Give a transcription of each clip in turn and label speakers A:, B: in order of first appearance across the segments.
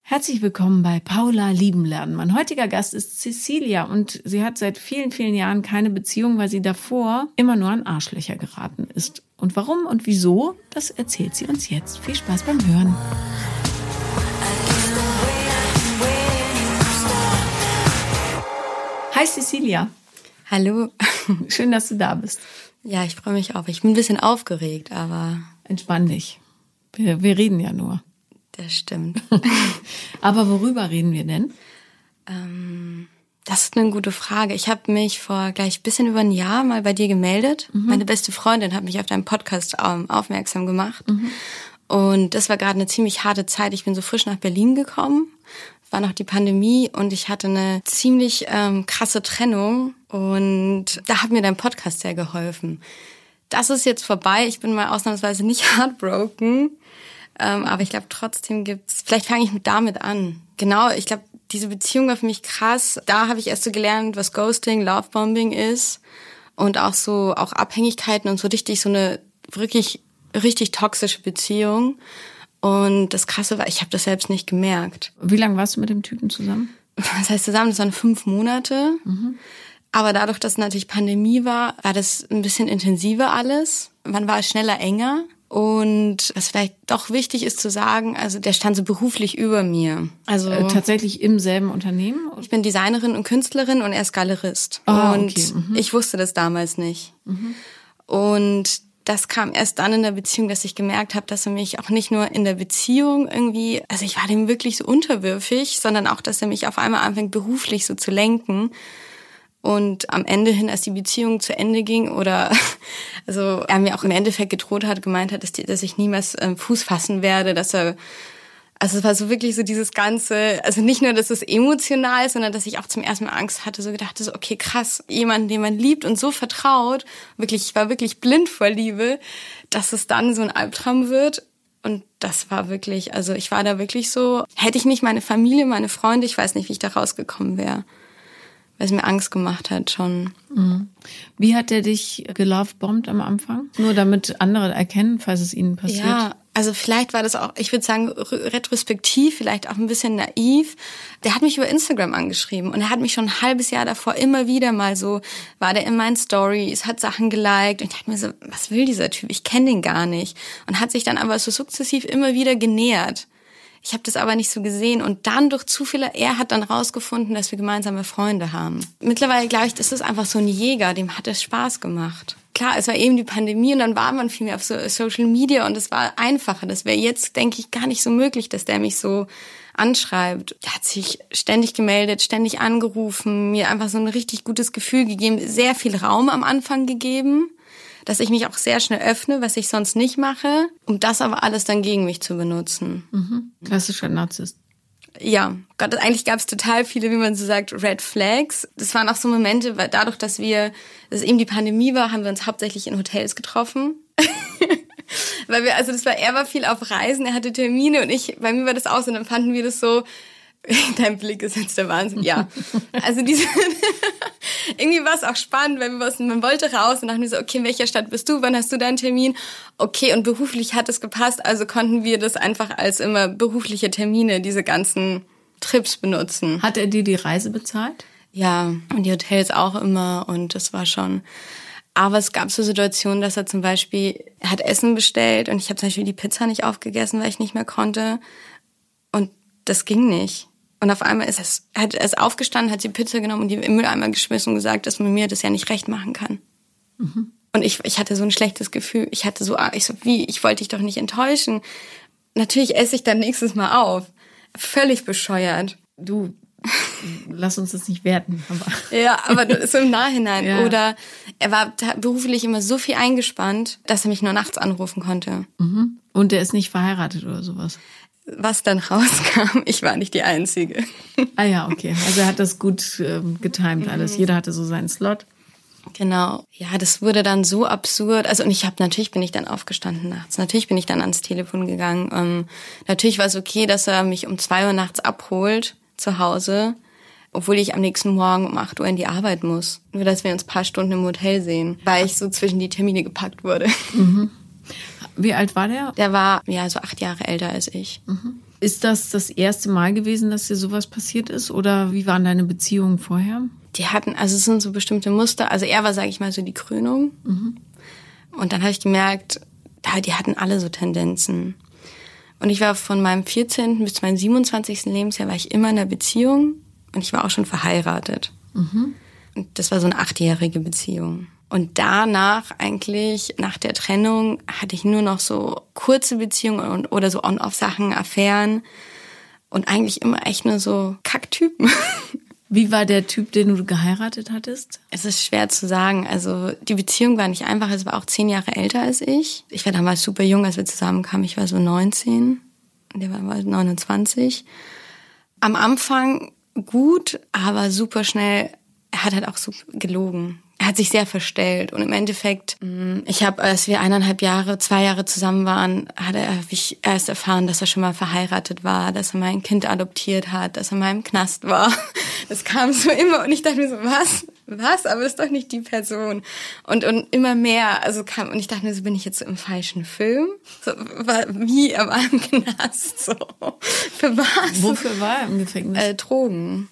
A: Herzlich willkommen bei Paula lieben lernen. Mein heutiger Gast ist Cecilia und sie hat seit vielen, vielen Jahren keine Beziehung, weil sie davor immer nur an Arschlöcher geraten ist. Und warum und wieso, das erzählt sie uns jetzt. Viel Spaß beim Hören. Hi Cecilia.
B: Hallo.
A: Schön, dass du da bist.
B: Ja, ich freue mich auch. Ich bin ein bisschen aufgeregt, aber...
A: Entspann dich. Wir reden ja nur.
B: Das stimmt.
A: Aber worüber reden wir denn?
B: Das ist eine gute Frage. Ich habe mich vor gleich ein bisschen über ein Jahr mal bei dir gemeldet. Meine beste Freundin hat mich auf deinen Podcast aufmerksam gemacht. Und das war gerade eine ziemlich harte Zeit. Ich bin so frisch nach Berlin gekommen. War noch die Pandemie und ich hatte eine ziemlich krasse Trennung. Und da hat mir dein Podcast sehr geholfen. Das ist jetzt vorbei. Ich bin mal ausnahmsweise nicht heartbroken. Aber ich glaube, trotzdem gibt's... Vielleicht fange ich damit an. Genau, ich glaube, diese Beziehung war für mich krass. Da habe ich erst so gelernt, was Ghosting, Lovebombing ist. Und auch so auch Abhängigkeiten und so so eine wirklich richtig toxische Beziehung. Und das Krasse war, ich habe das selbst nicht gemerkt.
A: Wie lange warst du mit dem Typen zusammen?
B: Was heißt zusammen? Das waren 5 Monate. Aber dadurch, dass natürlich Pandemie war das ein bisschen intensiver alles. Man war schneller, enger. Und was vielleicht doch wichtig ist zu sagen, also der stand so beruflich über mir. Also
A: tatsächlich im selben Unternehmen?
B: Ich bin Designerin und Künstlerin und er ist Galerist. Und ich wusste das damals nicht. Und das kam erst dann in der Beziehung, dass ich gemerkt habe, dass er mich auch nicht nur in der Beziehung irgendwie, also ich war dem wirklich so unterwürfig, sondern auch, dass er mich auf einmal anfängt, beruflich so zu lenken. Und am Ende hin, als die Beziehung zu Ende ging oder also er mir auch im Endeffekt gedroht hat, gemeint hat, dass ich niemals Fuß fassen werde, also es war so wirklich so dieses Ganze, also nicht nur, dass es emotional ist, sondern dass ich auch zum ersten Mal Angst hatte, so gedacht, so okay, krass, jemanden, den man liebt und so vertraut, wirklich, ich war wirklich blind vor Liebe, dass es dann so ein Albtraum wird. Und das war wirklich, also ich war da wirklich so, hätte ich nicht meine Familie, meine Freunde, ich weiß nicht, wie ich da rausgekommen wäre. Weil es mir Angst gemacht hat schon.
A: Wie hat der dich gelovebombt am Anfang? Nur damit andere erkennen, falls es ihnen passiert?
B: Ja, also vielleicht war das auch, ich würde sagen, retrospektiv, vielleicht auch ein bisschen naiv. Der hat mich über Instagram angeschrieben und er hat mich schon ein halbes Jahr davor immer wieder mal so, war der in meinen Stories, hat Sachen geliked und ich dachte mir so, was will dieser Typ? Ich kenne den gar nicht. Und hat sich dann aber so sukzessiv immer wieder genähert. Ich habe das aber nicht so gesehen und dann durch Zufälle, er hat dann rausgefunden, dass wir gemeinsame Freunde haben. Mittlerweile glaube ich, das ist einfach so ein Jäger, dem hat es Spaß gemacht. Klar, es war eben die Pandemie und dann war man viel mehr auf so Social Media und es war einfacher. Das wäre jetzt, denke ich, gar nicht so möglich, dass der mich so anschreibt. Er hat sich ständig gemeldet, ständig angerufen, mir einfach so ein richtig gutes Gefühl gegeben, sehr viel Raum am Anfang gegeben, dass ich mich auch sehr schnell öffne, was ich sonst nicht mache, um das aber alles dann gegen mich zu benutzen.
A: Klassischer Narzisst.
B: Ja, Gott, eigentlich gab es total viele, wie man so sagt, Red Flags. Das waren auch so Momente, weil dadurch, dass es eben die Pandemie war, haben wir uns hauptsächlich in Hotels getroffen. Weil er war viel auf Reisen, er hatte Termine und bei mir war das auch so, und dann fanden wir das so, dein Blick ist jetzt der Wahnsinn, ja. Also irgendwie war es auch spannend, weil man wollte raus und dachten wir so, okay, in welcher Stadt bist du, wann hast du deinen Termin? Okay, und beruflich hat es gepasst, also konnten wir das einfach als immer berufliche Termine, diese ganzen Trips benutzen.
A: Hat er dir die Reise bezahlt?
B: Ja, und die Hotels auch immer und das war schon... Aber es gab so Situationen, dass er zum Beispiel, er hat Essen bestellt und ich habe zum Beispiel die Pizza nicht aufgegessen, weil ich nicht mehr konnte und das ging nicht. Und auf einmal er ist aufgestanden, hat die Pizza genommen und die im Mülleimer geschmissen und gesagt, dass man mir das ja nicht recht machen kann. Und ich hatte so ein schlechtes Gefühl. Ich wollte dich doch nicht enttäuschen. Natürlich esse ich dann nächstes Mal auf. Völlig bescheuert.
A: Du, lass uns das nicht werten.
B: Ja, aber so im Nachhinein.
A: Ja.
B: Oder er war beruflich immer so viel eingespannt, dass er mich nur nachts anrufen konnte.
A: Und er ist nicht verheiratet oder sowas?
B: Was dann rauskam, ich war nicht die Einzige.
A: Ah ja, okay. Also er hat das gut getimt alles. Jeder hatte so seinen Slot.
B: Genau. Ja, das wurde dann so absurd. Also und natürlich bin ich dann aufgestanden nachts. Natürlich bin ich dann ans Telefon gegangen. Natürlich war es okay, dass er mich um 2 Uhr nachts abholt zu Hause, obwohl ich am nächsten Morgen um 8 Uhr in die Arbeit muss. Nur, dass wir uns ein paar Stunden im Hotel sehen, weil ich so zwischen die Termine gepackt wurde.
A: Wie alt war der?
B: Der war, so 8 Jahre älter als ich.
A: Ist das erste Mal gewesen, dass dir sowas passiert ist? Oder wie waren deine Beziehungen vorher?
B: Die hatten, also es sind so bestimmte Muster. Also er war, sage ich mal, so die Krönung. Und dann habe ich gemerkt, die hatten alle so Tendenzen. Und ich war von meinem 14. bis zu meinem 27. Lebensjahr war ich immer in einer Beziehung. Und ich war auch schon verheiratet. Und das war so eine 8-jährige Beziehung. Und danach eigentlich, nach der Trennung, hatte ich nur noch so kurze Beziehungen oder so On-Off-Sachen, Affären. Und eigentlich immer echt nur so Kacktypen.
A: Wie war der Typ, den du geheiratet hattest?
B: Es ist schwer zu sagen. Also die Beziehung war nicht einfach. Es war auch 10 Jahre älter als ich. Ich war damals super jung, als wir zusammenkamen. Ich war so 19 und der war 29. Am Anfang gut, aber super schnell. Er hat halt auch so gelogen. Er hat sich sehr verstellt und im Endeffekt, als wir 2 Jahre zusammen waren, habe ich erst erfahren, dass er schon mal verheiratet war, dass er mal ein Kind adoptiert hat, dass er mal im Knast war. Das kam so immer und ich dachte mir so, was? Aber das ist doch nicht die Person. Und immer mehr, und ich dachte mir so, bin ich jetzt so im falschen Film? So, wie er war im Knast, so. Für was?
A: Wofür war er im Gefängnis?
B: Drogen.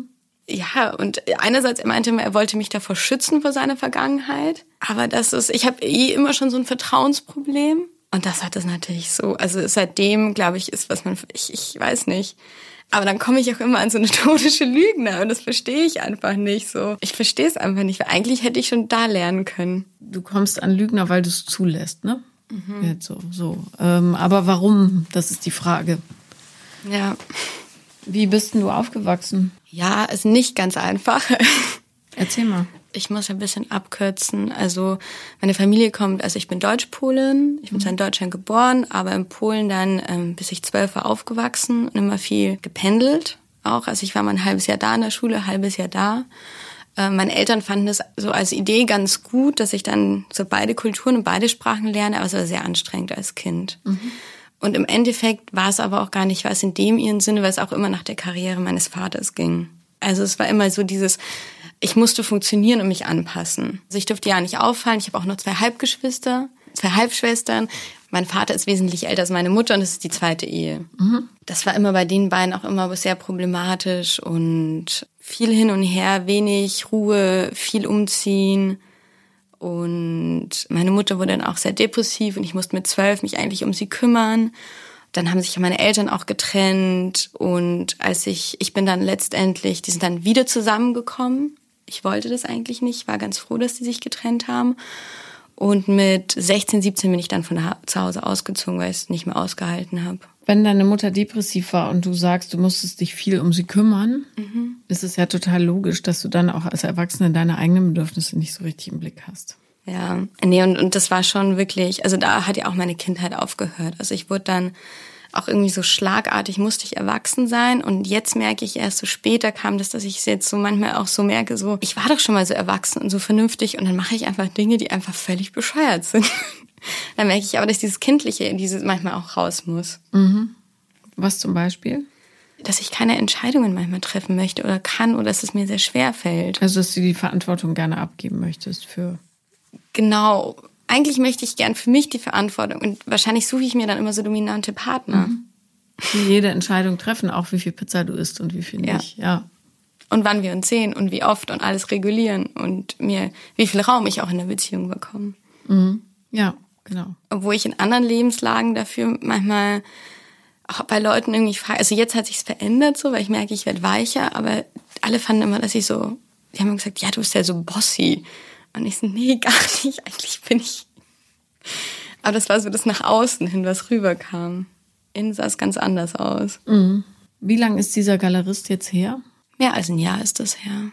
B: Ja, und einerseits, er meinte immer, er wollte mich davor schützen vor seiner Vergangenheit. Aber ich habe immer schon so ein Vertrauensproblem. Und das hat es natürlich so. Also seitdem, glaube ich, ist ich weiß nicht. Aber dann komme ich auch immer an so eine totische Lügner und das verstehe ich einfach nicht so. Ich verstehe es einfach nicht, weil eigentlich hätte ich schon da lernen können.
A: Du kommst an Lügner, weil du es zulässt, ne? Jetzt so. Aber warum? Das ist die Frage.
B: Ja.
A: Wie bist denn du aufgewachsen?
B: Ja, ist nicht ganz einfach.
A: Erzähl mal.
B: Ich muss ein bisschen abkürzen. Also meine Familie kommt, also ich bin Deutsch-Polin. Ich bin zwar in Deutschland geboren, aber in Polen dann, bis ich 12 war, aufgewachsen und immer viel gependelt auch. Also ich war mal ein halbes Jahr da in der Schule, ein halbes Jahr da. Meine Eltern fanden das so als Idee ganz gut, dass ich dann so beide Kulturen und beide Sprachen lerne, aber es war sehr anstrengend als Kind. Und im Endeffekt war es aber auch gar nicht was in dem ihren Sinne, weil es auch immer nach der Karriere meines Vaters ging. Also es war immer so ich musste funktionieren und mich anpassen. Also ich durfte ja nicht auffallen. Ich habe auch noch 2 Halbschwestern. Mein Vater ist wesentlich älter als meine Mutter und das ist die 2. Ehe. Das war immer bei den beiden auch immer sehr problematisch und viel hin und her, wenig Ruhe, viel umziehen. Und meine Mutter wurde dann auch sehr depressiv und ich musste mit 12 mich eigentlich um sie kümmern. Dann haben sich meine Eltern auch getrennt und ich bin dann letztendlich, die sind dann wieder zusammengekommen. Ich wollte das eigentlich nicht, war ganz froh, dass die sich getrennt haben. Und mit 16, 17 bin ich dann von zu Hause ausgezogen, weil ich es nicht mehr ausgehalten habe.
A: Wenn deine Mutter depressiv war und du sagst, du musstest dich viel um sie kümmern, ist es ja total logisch, dass du dann auch als Erwachsene deine eigenen Bedürfnisse nicht so richtig im Blick hast.
B: Ja, nee, und das war schon wirklich, also da hat ja auch meine Kindheit aufgehört. Also ich wurde dann auch irgendwie so schlagartig, musste ich erwachsen sein. Und jetzt merke ich erst so später kam das, dass ich es jetzt so manchmal auch so merke, so ich war doch schon mal so erwachsen und so vernünftig und dann mache ich einfach Dinge, die einfach völlig bescheuert sind. Dann merke ich aber, dass dieses Kindliche manchmal auch raus muss.
A: Was zum Beispiel?
B: Dass ich keine Entscheidungen manchmal treffen möchte oder kann oder dass es mir sehr schwer fällt.
A: Also dass du die Verantwortung gerne abgeben möchtest für...
B: Genau. Eigentlich möchte ich gern für mich die Verantwortung und wahrscheinlich suche ich mir dann immer so dominante Partner.
A: Die jede Entscheidung treffen, auch wie viel Pizza du isst und wie viel nicht. Ja.
B: Und wann wir uns sehen und wie oft und alles regulieren und wie viel Raum ich auch in der Beziehung bekomme.
A: Ja, genau.
B: Obwohl ich in anderen Lebenslagen dafür manchmal auch bei Leuten irgendwie frage, also jetzt hat sich's verändert so, weil ich merke, ich werde weicher, aber alle fanden immer, dass die haben immer gesagt, ja, du bist ja so bossy. Und ich so, nee, gar nicht, eigentlich bin ich. Aber das war so das nach außen hin, was rüberkam. Innen sah es ganz anders aus.
A: Wie lang ist dieser Galerist jetzt her?
B: Mehr als ein Jahr ist das her.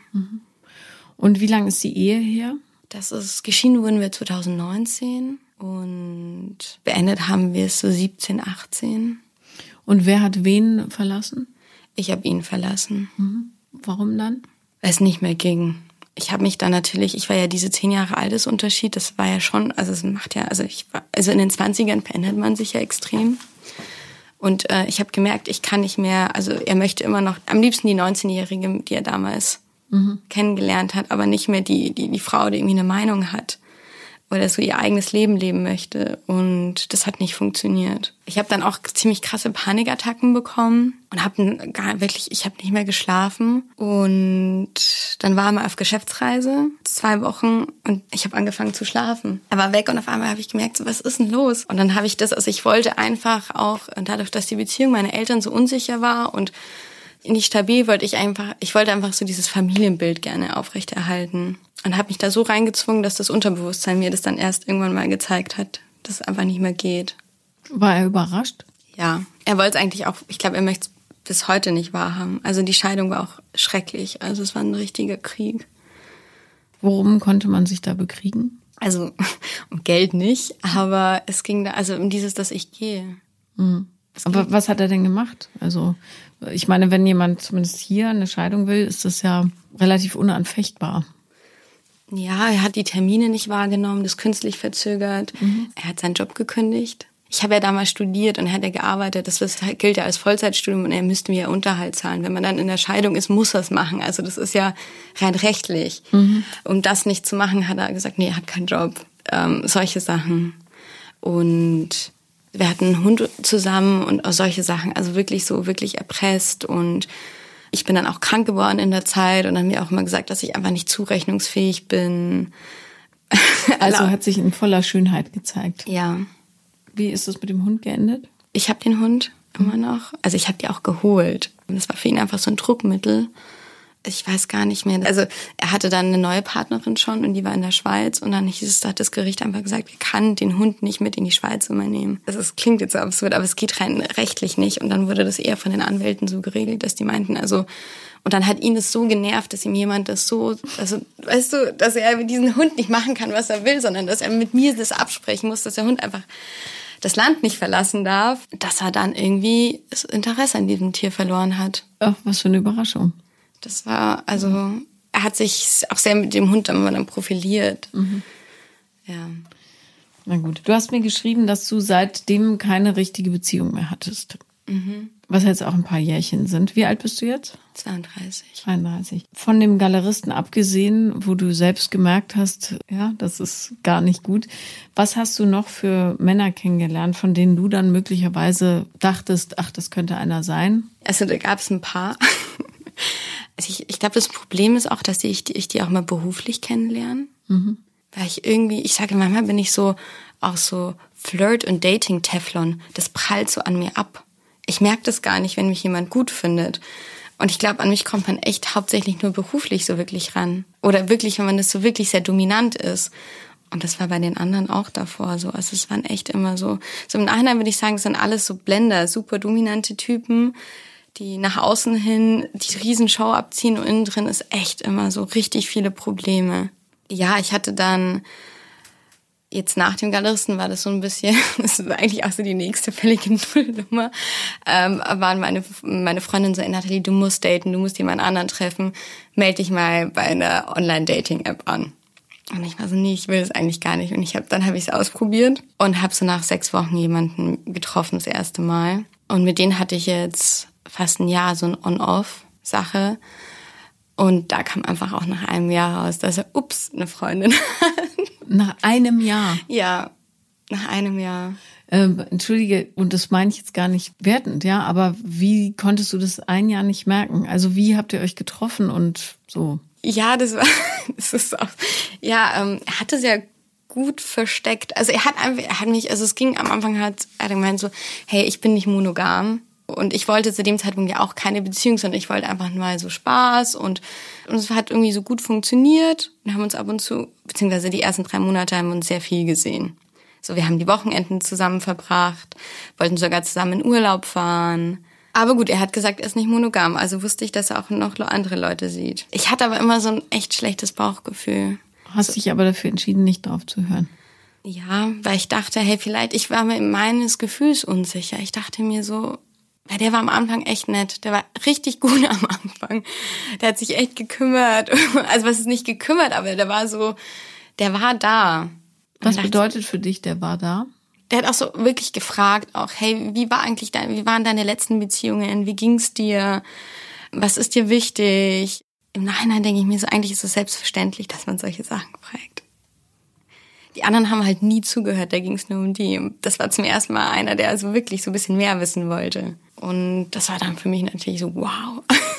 A: Und wie lang ist die Ehe her?
B: Geschieden wurden wir 2019 und beendet haben wir es so 17, 18.
A: Und wer hat wen verlassen?
B: Ich habe ihn verlassen.
A: Warum dann?
B: Weil es nicht mehr ging. Ich habe mich dann natürlich, ich war ja diese 10 Jahre Altersunterschied, das war ja schon, also es macht ja, also in den 20ern verändert man sich ja extrem. Und ich habe gemerkt, ich kann nicht mehr, also er möchte immer noch, am liebsten die 19-Jährige, die er damals kennengelernt hat, aber nicht mehr die Frau, die irgendwie eine Meinung hat. weil er so ihr eigenes Leben leben möchte. Und das hat nicht funktioniert. Ich habe dann auch ziemlich krasse Panikattacken bekommen und ich habe nicht mehr geschlafen. Und dann war er mal auf Geschäftsreise, 2 Wochen, und ich habe angefangen zu schlafen. Er war weg und auf einmal habe ich gemerkt, so, was ist denn los? Und dann habe ich ich wollte einfach auch, dadurch, dass die Beziehung meiner Eltern so unsicher war und nicht stabil, ich wollte einfach so dieses Familienbild gerne aufrechterhalten. Und habe mich da so reingezwungen, dass das Unterbewusstsein mir das dann erst irgendwann mal gezeigt hat, dass es einfach nicht mehr geht.
A: War er überrascht?
B: Ja, er wollte es eigentlich auch, ich glaube, er möchte es bis heute nicht wahrhaben. Also die Scheidung war auch schrecklich. Also es war ein richtiger Krieg.
A: Worum konnte man sich da bekriegen?
B: Also um Geld nicht, aber es ging da, also um dieses, dass ich gehe.
A: Mhm. Aber was hat er denn gemacht? Also ich meine, wenn jemand zumindest hier eine Scheidung will, ist das ja relativ unanfechtbar.
B: Ja, er hat die Termine nicht wahrgenommen, das künstlich verzögert. Mhm. Er hat seinen Job gekündigt. Ich habe ja damals studiert und er hat ja gearbeitet. Das gilt ja als Vollzeitstudium und er müsste mir ja Unterhalt zahlen. Wenn man dann in der Scheidung ist, muss er es machen. Also das ist ja rein rechtlich. Mhm. Um das nicht zu machen, hat er gesagt, nee, er hat keinen Job. Solche Sachen. Und wir hatten einen Hund zusammen und auch solche Sachen. Also wirklich erpresst. Und ich bin dann auch krank geworden in der Zeit und dann mir auch immer gesagt, dass ich einfach nicht zurechnungsfähig bin.
A: Also hat sich in voller Schönheit gezeigt.
B: Ja.
A: Wie ist es mit dem Hund geendet?
B: Ich habe den Hund immer noch. Also ich habe die auch geholt. Und das war für ihn einfach so ein Druckmittel. Ich weiß gar nicht mehr. Also er hatte dann eine neue Partnerin schon und die war in der Schweiz. Und dann hat das Gericht einfach gesagt, er kann den Hund nicht mit in die Schweiz übernehmen. Also es klingt jetzt so absurd, aber es geht rein rechtlich nicht. Und dann wurde das eher von den Anwälten so geregelt, dass die meinten, also... Und dann hat ihn das so genervt, dass ihm jemand das so... Also weißt du, dass er mit diesem Hund nicht machen kann, was er will, sondern dass er mit mir das absprechen muss, dass der Hund einfach das Land nicht verlassen darf, dass er dann irgendwie das Interesse an diesem Tier verloren hat.
A: Ach, was für eine Überraschung.
B: Das war, also, er hat sich auch sehr mit dem Hund dann profiliert. Mhm. Ja.
A: Na gut. Du hast mir geschrieben, dass du seitdem keine richtige Beziehung mehr hattest. Mhm. Was jetzt auch ein paar Jährchen sind. Wie alt bist du jetzt? 32. Von dem Galeristen abgesehen, wo du selbst gemerkt hast, ja, das ist gar nicht gut. Was hast du noch für Männer kennengelernt, von denen du dann möglicherweise dachtest, ach, das könnte einer sein?
B: Also da gab es ein paar. Also ich glaube, das Problem ist auch, dass ich die auch mal beruflich kennenlerne. Mhm. Weil ich sage, manchmal bin ich so Flirt- und Dating-Teflon. Das prallt so an mir ab. Ich merke das gar nicht, wenn mich jemand gut findet. Und ich glaube, an mich kommt man echt hauptsächlich nur beruflich so wirklich ran. Oder wirklich, wenn man das so wirklich sehr dominant ist. Und das war bei den anderen auch davor so. Also es waren echt immer so im Nachhinein würde ich sagen, es sind alles so Blender, super dominante Typen, die nach außen hin die Riesenshow abziehen und innen drin ist echt immer so richtig viele Probleme. Ja, ich hatte dann, jetzt nach dem Galeristen war das so ein bisschen, das war eigentlich auch so die nächste völlige Nullnummer, waren meine Freundin so, Nathalie, du musst daten, du musst jemand anderen treffen, melde dich mal bei einer Online-Dating-App an. Und ich war so, nee, ich will das eigentlich gar nicht. Und dann habe ich es ausprobiert und habe so nach 6 Wochen jemanden getroffen, das erste Mal. Und mit denen hatte ich jetzt fast ein Jahr so ein On-Off-Sache. Und da kam einfach auch nach einem Jahr raus, dass er, eine Freundin hat.
A: Nach einem Jahr?
B: Ja, nach einem Jahr.
A: Entschuldige, und das meine ich jetzt gar nicht wertend, ja, aber wie konntest du das ein Jahr nicht merken? Also wie habt ihr euch getroffen und so?
B: Ja, das ist auch, ja, er hatte es ja gut versteckt. Also er hat mich, also es ging am Anfang er hat gemeint so, hey, ich bin nicht monogam. Und ich wollte zu dem Zeitpunkt ja auch keine Beziehung, sondern ich wollte einfach mal so Spaß und es hat irgendwie so gut funktioniert. Wir haben uns ab und zu, beziehungsweise die ersten 3 Monate haben wir uns sehr viel gesehen. So, wir haben die Wochenenden zusammen verbracht, wollten sogar zusammen in Urlaub fahren. Aber gut, er hat gesagt, er ist nicht monogam, also wusste ich, dass er auch noch andere Leute sieht. Ich hatte aber immer so ein echt schlechtes Bauchgefühl.
A: Hast dich aber dafür entschieden, nicht drauf zu hören?
B: Ja, weil ich dachte, hey, ich war mir meines Gefühls unsicher. Ich dachte mir so, weil der war am Anfang echt nett. Der war richtig gut am Anfang. Der hat sich echt gekümmert. Also was ist nicht gekümmert, aber der war da.
A: Was bedeutet für dich, der war da?
B: Der hat auch so wirklich gefragt, auch, hey, wie waren deine letzten Beziehungen? Wie ging's dir? Was ist dir wichtig? Im Nachhinein denke ich mir so, eigentlich ist es selbstverständlich, dass man solche Sachen fragt. Die anderen haben halt nie zugehört, da ging es nur um die. Das war zum ersten Mal einer, der also wirklich so ein bisschen mehr wissen wollte. Und das war dann für mich natürlich so, wow.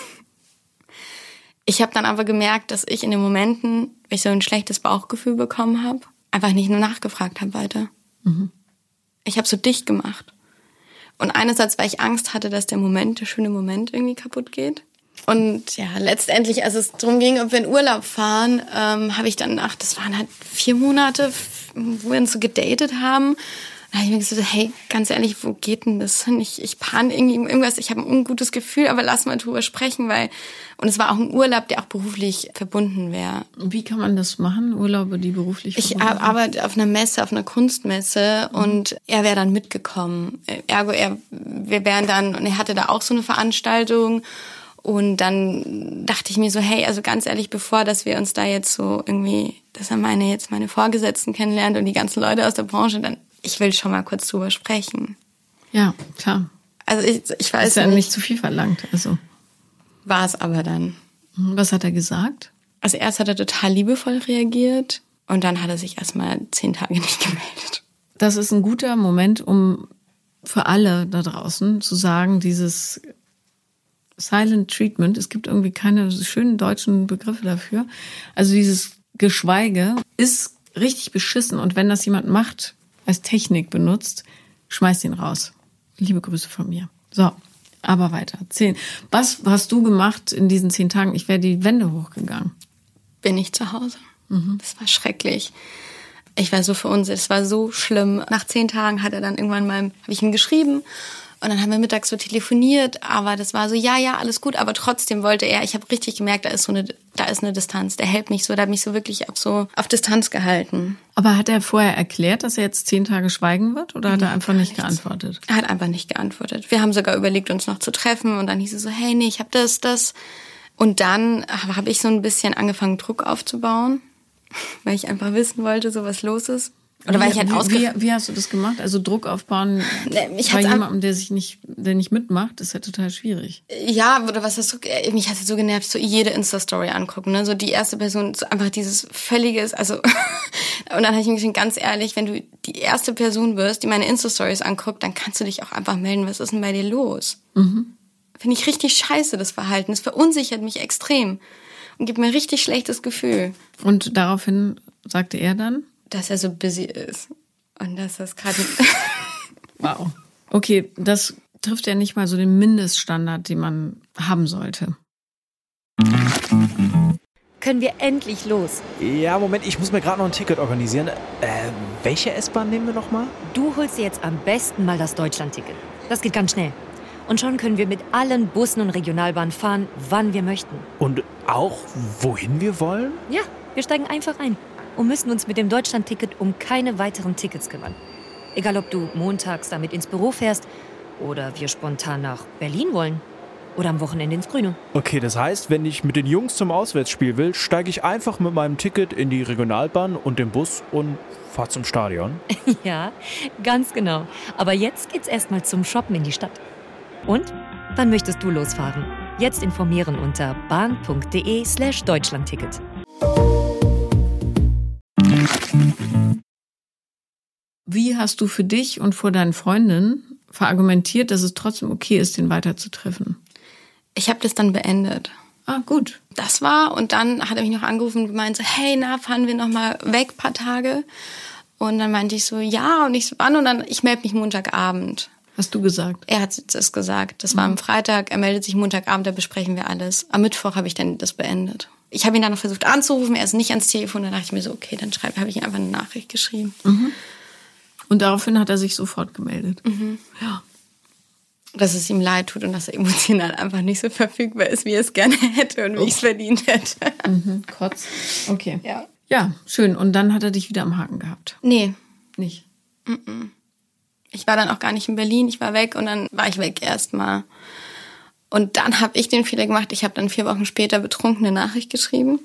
B: Ich habe dann aber gemerkt, dass ich in den Momenten, wenn ich so ein schlechtes Bauchgefühl bekommen habe, einfach nicht nur nachgefragt habe weiter. Mhm. Ich habe so dicht gemacht. Und einerseits, weil ich Angst hatte, dass der schöne Moment irgendwie kaputt geht. Und ja, letztendlich, als es darum ging, ob wir in Urlaub fahren, habe ich dann, das waren halt 4 Monate, wo wir uns so gedatet haben. Da habe ich mir gesagt, hey, ganz ehrlich, wo geht denn das hin? Ich pan irgendwas, ich habe ein ungutes Gefühl, aber lass mal drüber sprechen, und es war auch ein Urlaub, der auch beruflich verbunden wäre.
A: Wie kann man das machen, Urlaube, die beruflich verbunden
B: sind? Ich arbeite auf einer Messe, auf einer Kunstmesse, und er wäre dann mitgekommen. Ergo, wir wären dann, und er hatte da auch so eine Veranstaltung. Und dann dachte ich mir so, hey, also ganz ehrlich, bevor dass wir uns da jetzt so irgendwie, dass er meine Vorgesetzten kennenlernt und die ganzen Leute aus der Branche, dann ich will schon mal kurz drüber sprechen.
A: Ja, klar.
B: Also ich weiß nicht.
A: Ist ja nicht zu viel verlangt. Also
B: war es aber dann.
A: Was hat er gesagt?
B: Also erst hat er total liebevoll reagiert und dann hat er sich erstmal 10 Tage nicht gemeldet.
A: Das ist ein guter Moment, um für alle da draußen zu sagen, dieses Silent Treatment, es gibt irgendwie keine schönen deutschen Begriffe dafür. Also dieses Geschweige ist richtig beschissen, und wenn das jemand macht, als Technik benutzt, schmeißt ihn raus. Liebe Grüße von mir. So, aber weiter. 10. Was hast du gemacht in diesen 10 Tagen? Ich wäre die Wände hochgegangen.
B: Bin ich zu Hause. Das war schrecklich. Ich war so verunsichert, es war so schlimm. Nach 10 Tagen hat er dann irgendwann habe ich ihm geschrieben. Und dann haben wir mittags so telefoniert, aber das war so, ja, alles gut, aber trotzdem wollte er, ich habe richtig gemerkt, da ist eine Distanz, der hält mich so, der hat mich so wirklich auf Distanz gehalten.
A: Aber hat er vorher erklärt, dass er jetzt 10 Tage schweigen wird, oder hat er einfach nicht geantwortet?
B: Er hat einfach nicht geantwortet. Wir haben sogar überlegt, uns noch zu treffen, und dann hieß es so, hey, nee, ich habe das. Und dann habe ich so ein bisschen angefangen, Druck aufzubauen, weil ich einfach wissen wollte, so was los ist. Oder weil ich halt
A: wie hast du das gemacht? Also Druck aufbauen bei jemandem, der nicht mitmacht, ist ja total schwierig.
B: Ja, oder was hast du, mich hat es so genervt, so jede Insta-Story angucken, ne? So die erste Person, so einfach dieses völliges, also, und dann habe ich mir gesagt, ganz ehrlich, wenn du die erste Person wirst, die meine Insta-Stories anguckt, dann kannst du dich auch einfach melden, was ist denn bei dir los? Mhm. Finde ich richtig scheiße, das Verhalten. Das verunsichert mich extrem und gibt mir ein richtig schlechtes Gefühl.
A: Und daraufhin sagte er dann?
B: Dass er so busy ist. Und dass das gerade...
A: Wow. Okay, das trifft ja nicht mal so den Mindeststandard, den man haben sollte.
C: Können wir endlich los?
D: Ja, Moment, ich muss mir gerade noch ein Ticket organisieren. Welche S-Bahn nehmen wir nochmal?
C: Du holst dir jetzt am besten mal das Deutschland-Ticket. Das geht ganz schnell. Und schon können wir mit allen Bussen und Regionalbahnen fahren, wann wir möchten.
D: Und auch, wohin wir wollen?
C: Ja, wir steigen einfach ein und müssen uns mit dem Deutschland-Ticket um keine weiteren Tickets kümmern. Egal, ob du montags damit ins Büro fährst oder wir spontan nach Berlin wollen oder am Wochenende ins Grüne.
D: Okay, das heißt, wenn ich mit den Jungs zum Auswärtsspiel will, steige ich einfach mit meinem Ticket in die Regionalbahn und den Bus und fahre zum Stadion.
C: Ja, ganz genau. Aber jetzt geht's erstmal zum Shoppen in die Stadt. Und? Wann möchtest du losfahren? Jetzt informieren unter bahn.de/Deutschlandticket.
A: Wie hast du für dich und vor deinen Freundinnen verargumentiert, dass es trotzdem okay ist, den weiter zu treffen?
B: Ich habe das dann beendet.
A: Ah, gut.
B: Das war, und dann hat er mich noch angerufen und gemeint so, hey, fahren wir noch mal weg ein paar Tage? Und dann meinte ich so, ja, und ich so, wann? Und dann, ich melde mich Montagabend.
A: Hast du gesagt?
B: Er hat das gesagt. Das war am Freitag, er meldet sich Montagabend, da besprechen wir alles. Am Mittwoch habe ich dann das beendet. Ich habe ihn dann noch versucht anzurufen, er ist nicht ans Telefon. Dann dachte ich mir so, okay, dann habe ich ihm einfach eine Nachricht geschrieben.
A: Mhm. Und daraufhin hat er sich sofort gemeldet.
B: Mhm.
A: Ja.
B: Dass es ihm leid tut und dass er emotional einfach nicht so verfügbar ist, wie er es gerne hätte und wie ich es verdient hätte.
A: Mhm, Kotz. Okay.
B: Ja.
A: Ja, schön. Und dann hat er dich wieder am Haken gehabt?
B: Nee.
A: Nicht?
B: Mhm. Ich war dann auch gar nicht in Berlin, ich war weg und dann war ich weg erstmal. Und dann habe ich den Fehler gemacht, ich habe dann 4 Wochen später betrunken eine Nachricht geschrieben.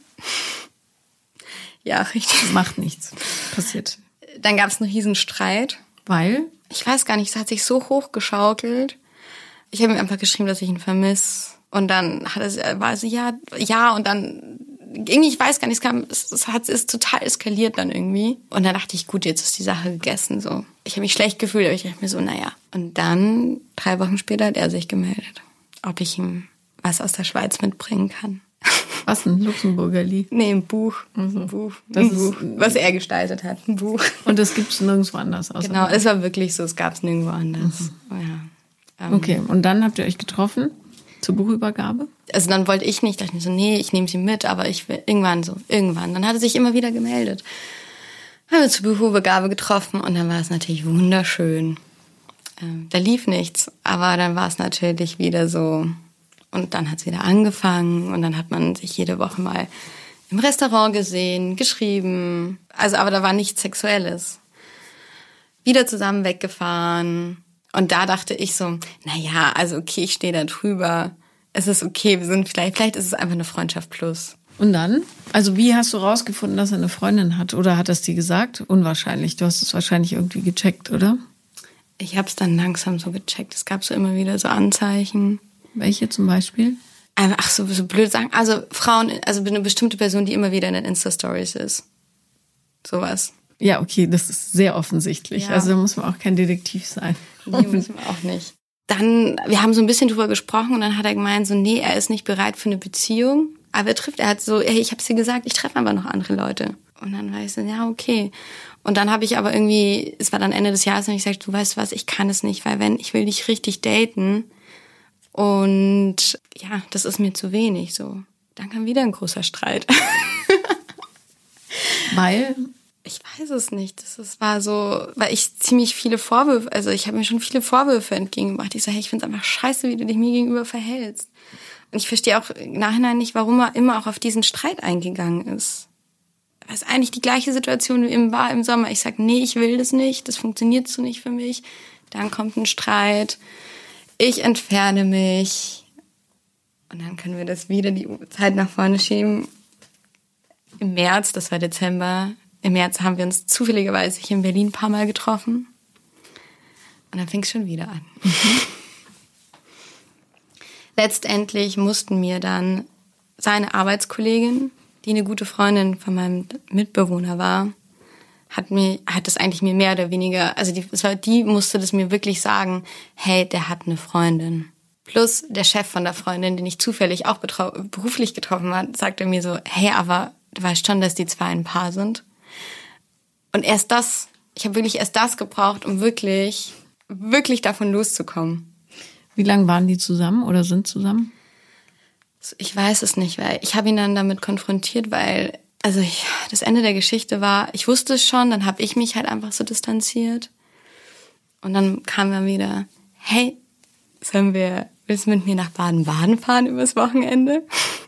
B: Ja, richtig.
A: Macht nichts. Passiert.
B: Dann gab es einen riesen Streit.
A: Weil?
B: Ich weiß gar nicht, es hat sich so hochgeschaukelt. Ich habe ihm einfach geschrieben, dass ich ihn vermisse. Und dann war er so, ja, und dann irgendwie, ich weiß gar nicht, es ist total eskaliert dann irgendwie. Und dann dachte ich, gut, jetzt ist die Sache gegessen, so. Ich habe mich schlecht gefühlt, aber ich dachte mir so, naja. Und dann, 3 Wochen später, hat er sich gemeldet, ob ich ihm was aus der Schweiz mitbringen kann.
A: Was, ein Luxemburgerli?
B: Nee, ein Buch. Ein Buch, was er gestaltet hat. Ein Buch.
A: Und das gibt's nirgendwo anders.
B: Genau, es war wirklich so, es gab's nirgendwo anders. Ja.
A: Okay, und dann habt ihr euch getroffen zur Buchübergabe?
B: Also dann wollte ich nicht, dachte mir so, nee, ich nehme sie mit, aber ich will irgendwann. Dann hat er sich immer wieder gemeldet. Haben wir zur Buchübergabe getroffen und dann war es natürlich wunderschön. Da lief nichts, aber dann war es natürlich wieder so. Und dann hat es wieder angefangen und dann hat man sich jede Woche mal im Restaurant gesehen, geschrieben. Also, aber da war nichts Sexuelles. Wieder zusammen weggefahren. Und da dachte ich so, naja, also okay, ich stehe da drüber. Es ist okay, wir sind vielleicht ist es einfach eine Freundschaft plus.
A: Und dann? Also wie hast du rausgefunden, dass er eine Freundin hat? Oder hat er es dir gesagt? Unwahrscheinlich. Du hast es wahrscheinlich irgendwie gecheckt, oder?
B: Ich habe es dann langsam so gecheckt. Es gab so immer wieder so Anzeichen.
A: Welche zum Beispiel?
B: Ach, so blöd sagen. Also Frauen, also eine bestimmte Person, die immer wieder in den Insta-Stories ist. Sowas.
A: Ja, okay, das ist sehr offensichtlich. Ja. Also da muss man auch kein Detektiv sein.
B: Nee, müssen wir auch nicht. Dann, wir haben so ein bisschen drüber gesprochen und dann hat er gemeint, so, nee, er ist nicht bereit für eine Beziehung. Aber er hat so, hey, ich hab's dir gesagt, ich treffe aber noch andere Leute. Und dann war ich so, ja, okay. Und dann habe ich aber irgendwie, es war dann Ende des Jahres und ich sagte, du weißt was, ich kann es nicht, weil ich will dich richtig daten. Und ja, das ist mir zu wenig, so. Dann kam wieder ein großer Streit.
A: Weil?
B: Ich weiß es nicht. War so, weil ich ziemlich viele Vorwürfe, also ich habe mir schon viele Vorwürfe entgegengebracht. Ich so, hey, ich find's einfach scheiße, wie du dich mir gegenüber verhältst. Und ich verstehe auch im Nachhinein nicht, warum er immer auch auf diesen Streit eingegangen ist. Weil es eigentlich die gleiche Situation wie eben war im Sommer. Ich sag, nee, ich will das nicht, das funktioniert so nicht für mich. Dann kommt ein Streit. Ich entferne mich. Und dann können wir das wieder die Zeit nach vorne schieben. Im März, das war Dezember, im März haben wir uns zufälligerweise hier in Berlin ein paar Mal getroffen. Und dann fing es schon wieder an. Letztendlich mussten mir dann seine Arbeitskollegin, die eine gute Freundin von meinem Mitbewohner war, hat das eigentlich mir mehr oder weniger, also die musste das mir wirklich sagen, hey, der hat eine Freundin. Plus der Chef von der Freundin, den ich zufällig auch beruflich getroffen habe, sagte mir so, hey, aber du weißt schon, dass die 2 ein Paar sind. Und ich habe wirklich erst das gebraucht, um wirklich davon loszukommen.
A: Wie lange waren die zusammen oder sind zusammen?
B: Ich weiß es nicht, weil ich habe ihn dann damit konfrontiert, weil das Ende der Geschichte war, ich wusste es schon, dann habe ich mich halt einfach so distanziert. Und dann kam er wieder, hey, willst du mit mir nach Baden-Baden fahren übers Wochenende?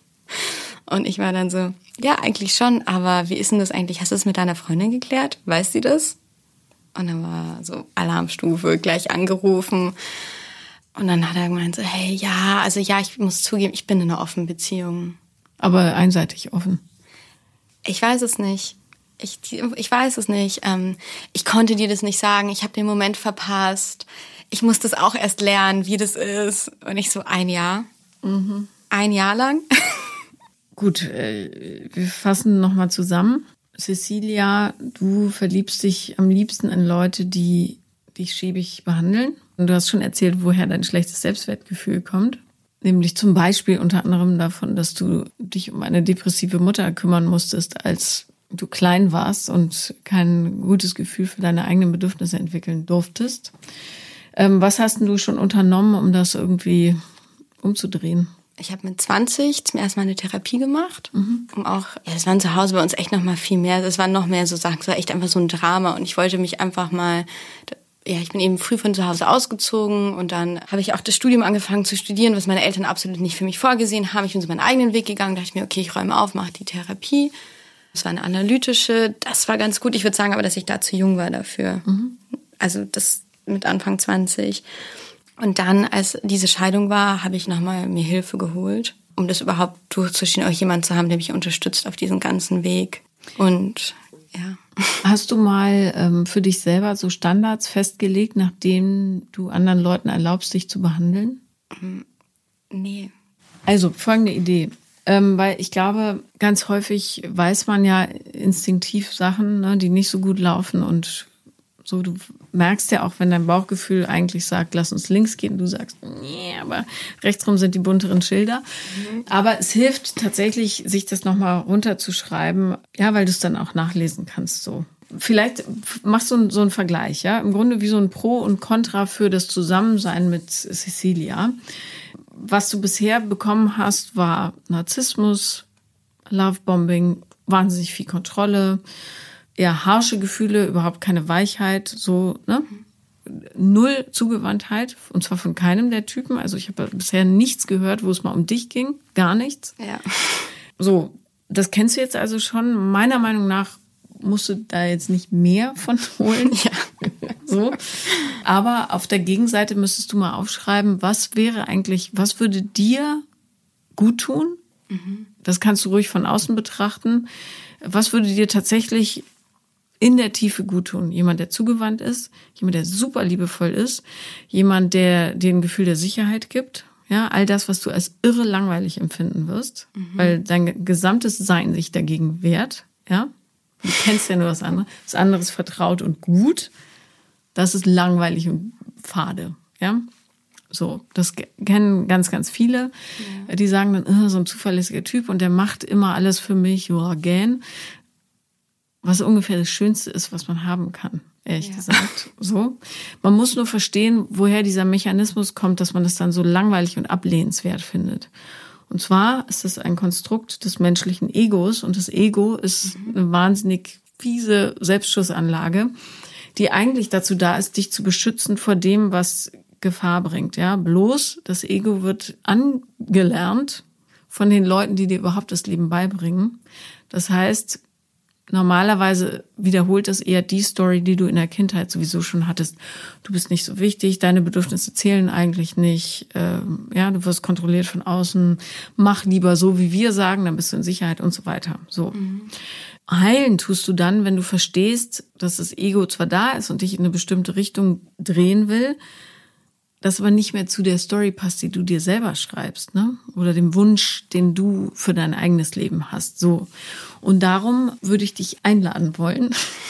B: Und ich war dann so, ja, eigentlich schon, aber wie ist denn das eigentlich? Hast du es mit deiner Freundin geklärt? Weiß sie das? Und dann war so Alarmstufe, gleich angerufen. Und dann hat er gemeint so, hey, ich muss zugeben, ich bin in einer offenen Beziehung.
A: Aber einseitig offen?
B: Ich weiß es nicht. Ich weiß es nicht. Ich konnte dir das nicht sagen. Ich habe den Moment verpasst. Ich muss das auch erst lernen, wie das ist. Und ich so, 1 Jahr. 1 Jahr lang.
A: Gut, wir fassen nochmal zusammen. Cecilia, du verliebst dich am liebsten in Leute, die dich schäbig behandeln. Und du hast schon erzählt, woher dein schlechtes Selbstwertgefühl kommt. Nämlich zum Beispiel unter anderem davon, dass du dich um eine depressive Mutter kümmern musstest, als du klein warst und kein gutes Gefühl für deine eigenen Bedürfnisse entwickeln durftest. Was hast denn du schon unternommen, um das irgendwie umzudrehen?
B: Ich habe mit 20 zum ersten Mal eine Therapie gemacht, um auch, es waren zu Hause bei uns echt noch mal viel mehr, es waren noch mehr so Sachen, es war echt einfach so ein Drama und ich wollte mich einfach mal, ich bin eben früh von zu Hause ausgezogen und dann habe ich auch das Studium angefangen zu studieren, was meine Eltern absolut nicht für mich vorgesehen haben. Ich bin so meinen eigenen Weg gegangen, dachte ich mir, okay, ich räume auf, mache die Therapie. Das war eine analytische, das war ganz gut. Ich würde sagen aber, dass ich da zu jung war dafür. Also das mit Anfang 20. Und dann, als diese Scheidung war, habe ich nochmal mir Hilfe geholt, um das überhaupt durchzustehen, auch jemanden zu haben, der mich unterstützt auf diesem ganzen Weg. Und ja.
A: Hast du mal für dich selber so Standards festgelegt, nach denen du anderen Leuten erlaubst, dich zu behandeln?
B: Nee.
A: Also folgende Idee. Weil ich glaube, ganz häufig weiß man ja instinktiv Sachen, ne, die nicht so gut laufen und so, du merkst ja auch, wenn dein Bauchgefühl eigentlich sagt, lass uns links gehen, du sagst, nee, aber rechtsrum sind die bunteren Schilder. Aber es hilft tatsächlich, sich das nochmal runterzuschreiben, ja, weil du es dann auch nachlesen kannst, so. Vielleicht machst du so einen Vergleich, ja, im Grunde wie so ein Pro und Contra für das Zusammensein mit Cecilia. Was du bisher bekommen hast, war Narzissmus, Lovebombing, wahnsinnig viel Kontrolle, eher harsche Gefühle, überhaupt keine Weichheit, so, ne? Null Zugewandtheit, und zwar von keinem der Typen. Also ich habe bisher nichts gehört, wo es mal um dich ging, gar nichts.
B: Ja.
A: So, das kennst du jetzt also schon. Meiner Meinung nach musst du da jetzt nicht mehr von holen.
B: Ja.
A: So. Aber auf der Gegenseite müsstest du mal aufschreiben, was würde dir gut tun? Das kannst du ruhig von außen betrachten. Was würde dir tatsächlich in der Tiefe gut tun? Jemand, der zugewandt ist, jemand, der super liebevoll ist, jemand, der dir ein Gefühl der Sicherheit gibt. Ja, all das, was du als irre langweilig empfinden wirst, weil dein gesamtes Sein sich dagegen wehrt. Ja, du kennst ja nur das andere. Das andere ist vertraut und gut. Das ist langweilig und fade. Ja, so, das kennen ganz, ganz viele. Ja. Die sagen dann, so ein zuverlässiger Typ und der macht immer alles für mich, again. Was ungefähr das Schönste ist, was man haben kann, ehrlich gesagt. So. Man muss nur verstehen, woher dieser Mechanismus kommt, dass man das dann so langweilig und ablehnenswert findet. Und zwar ist das ein Konstrukt des menschlichen Egos und das Ego ist eine wahnsinnig fiese Selbstschussanlage, die eigentlich dazu da ist, dich zu beschützen vor dem, was Gefahr bringt. Ja, bloß das Ego wird angelernt von den Leuten, die dir überhaupt das Leben beibringen. Das heißt, normalerweise wiederholt es eher die Story, die du in der Kindheit sowieso schon hattest. Du bist nicht so wichtig, deine Bedürfnisse zählen eigentlich nicht. Ja, du wirst kontrolliert von außen. Mach lieber so, wie wir sagen, dann bist du in Sicherheit und so weiter. So. Heilen tust du dann, wenn du verstehst, dass das Ego zwar da ist und dich in eine bestimmte Richtung drehen will, das aber nicht mehr zu der Story passt, die du dir selber schreibst, ne? Oder dem Wunsch, den du für dein eigenes Leben hast. So. Und darum würde ich dich einladen wollen,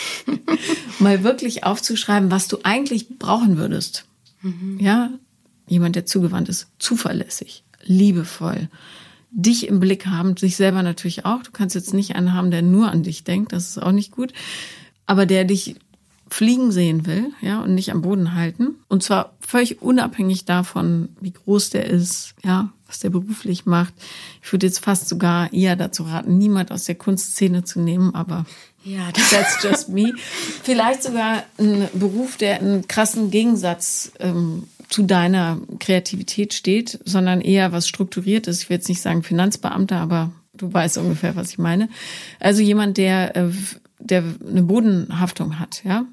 A: mal wirklich aufzuschreiben, was du eigentlich brauchen würdest. Ja, jemand, der zugewandt ist, zuverlässig, liebevoll, dich im Blick haben, sich selber natürlich auch. Du kannst jetzt nicht einen haben, der nur an dich denkt, das ist auch nicht gut, aber der dich fliegen sehen will, ja, und nicht am Boden halten. Und zwar völlig unabhängig davon, wie groß der ist, ja, was der beruflich macht. Ich würde jetzt fast sogar eher dazu raten, niemand aus der Kunstszene zu nehmen, aber ja, that's just me. Vielleicht sogar ein Beruf, der einen krassen Gegensatz zu deiner Kreativität steht, sondern eher was strukturiert ist. Ich will jetzt nicht sagen Finanzbeamter, aber du weißt ungefähr, was ich meine. Also jemand, der eine Bodenhaftung hat, ja.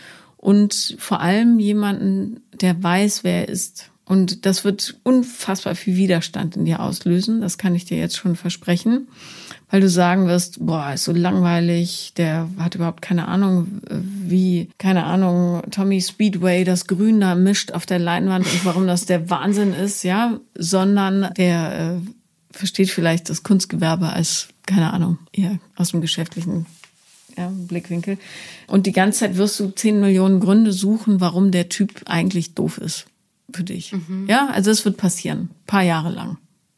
A: Und vor allem jemanden, der weiß, wer er ist. Und das wird unfassbar viel Widerstand in dir auslösen. Das kann ich dir jetzt schon versprechen. Weil du sagen wirst, boah, ist so langweilig, der hat überhaupt keine Ahnung, wie, keine Ahnung, Tommy Speedway das Grün da mischt auf der Leinwand und warum das der Wahnsinn ist, ja. Sondern der versteht vielleicht das Kunstgewerbe als, keine Ahnung, eher aus dem geschäftlichen Blickwinkel. Und die ganze Zeit wirst du 10 Millionen Gründe suchen, warum der Typ eigentlich doof ist für dich. Ja, also es wird passieren. Ein paar Jahre lang.